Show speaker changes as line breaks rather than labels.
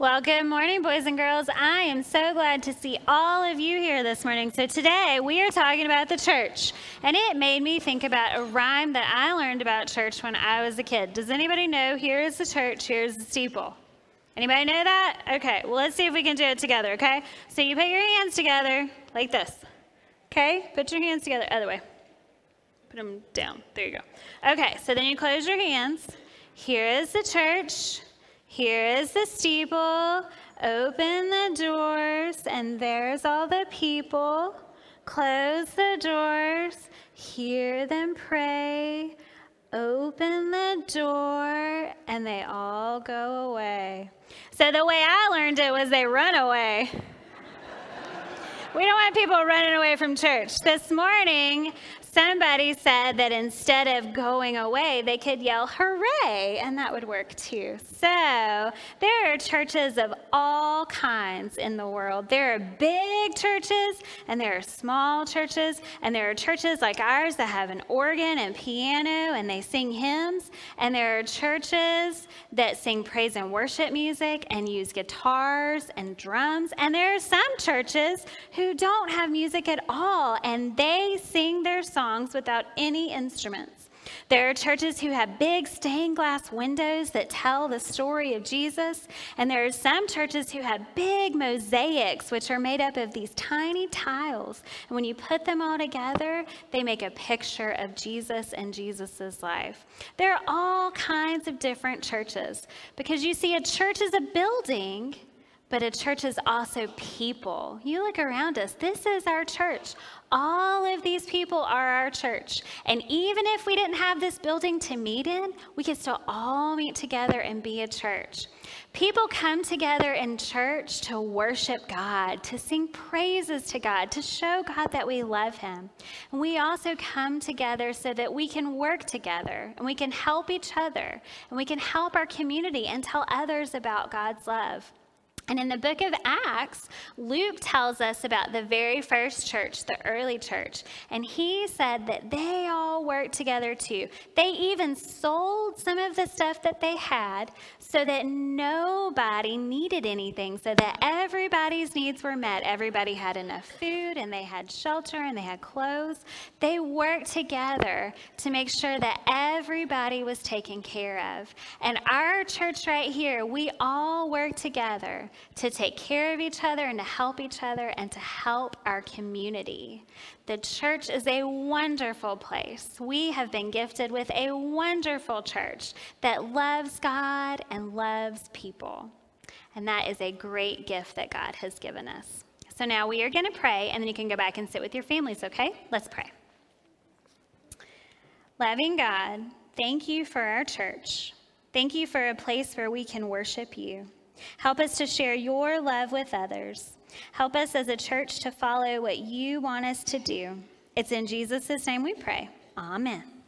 Well, good morning, boys and girls. I am so glad to see all of you here this morning. So today we are talking about the church, and it made me think about a rhyme that I learned about church when I was a kid. Does anybody know, here is the church, here's the steeple? Anybody know that? Okay, well, let's see if we can do it together, okay? So you put your hands together like this, okay? Put your hands together, other way. Put them down, there you go. Okay, so then you close your hands. Here is the church. Here is the steeple. Open the doors, and there's all the people. Close the doors, hear them pray. Open the door, and they all go away. So the way I learned it was they run away. We don't want people running away from church. This morning, somebody said that instead of going away, they could yell, hooray, and that would work too. So there are churches of all kinds in the world. There are big churches, and there are small churches, and there are churches like ours that have an organ and piano, and they sing hymns, and there are churches that sing praise and worship music and use guitars and drums, and there are some churches who don't have music at all, and they sing their songs without any instruments. There are churches who have big stained glass windows that tell the story of Jesus, and there are some churches who have big mosaics, which are made up of these tiny tiles, and when you put them all together, they make a picture of Jesus and Jesus's life. There are all kinds of different churches, because you see, a church is a building, but a church is also people. You look around us, this is our church. All of these people are our church. And even if we didn't have this building to meet in, we could still all meet together and be a church. People come together in church to worship God, to sing praises to God, to show God that we love him. And we also come together so that we can work together, and we can help each other, and we can help our community and tell others about God's love. And in the book of Acts, Luke tells us about the very first church, the early church. And he said that they all worked together too. They even sold some of the stuff that they had so that nobody needed anything, so that everybody's needs were met. Everybody had enough food, and they had shelter, and they had clothes. They worked together to make sure that everybody was taken care of. And our church right here, we all work together to take care of each other and to help each other and to help our community. The church is a wonderful place. We have been gifted with a wonderful church that loves God and loves people. And that is a great gift that God has given us. So now we are going to pray, and then you can go back and sit with your families, okay? Let's pray. Loving God, thank you for our church. Thank you for a place where we can worship you. Help us to share your love with others. Help us as a church to follow what you want us to do. It's in Jesus' name we pray. Amen.